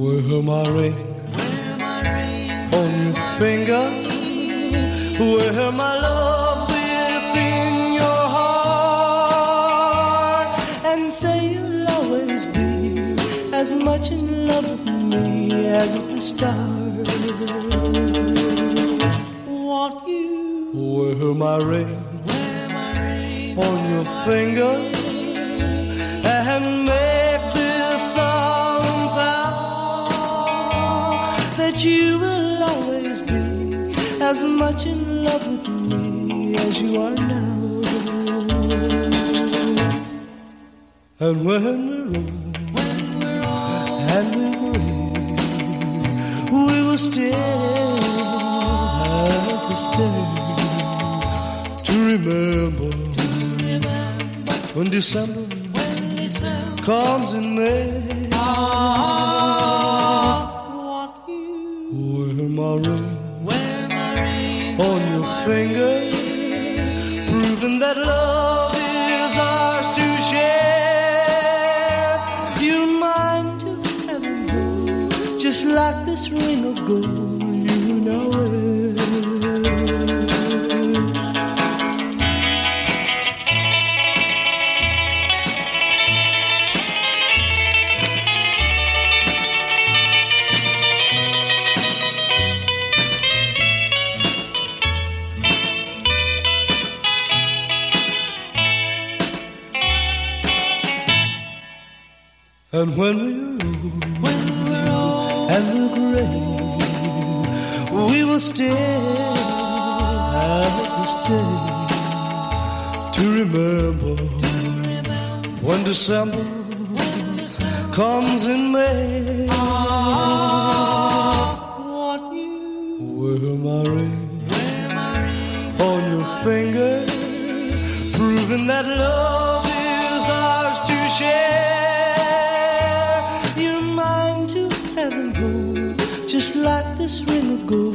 Wear my ring on your finger. Wear my love within your heart, and say you'll always be as much in love with me as at the start. Want you? Wear my ring on your finger, and make this song vow that you will always be as much in love with me as you are now. And when we're old and we're gray, we will still have this day to remember when December comes in May. Want you? Wear my ring on your finger, proving that love is ours to share. You're mine to heaven, just like this ring of gold you now wear. And when we're old and we're gray, we will still have this day to remember when December comes in May. Want you? Wear my ring on your finger, proving that love is ours to share. Just like this ring of gold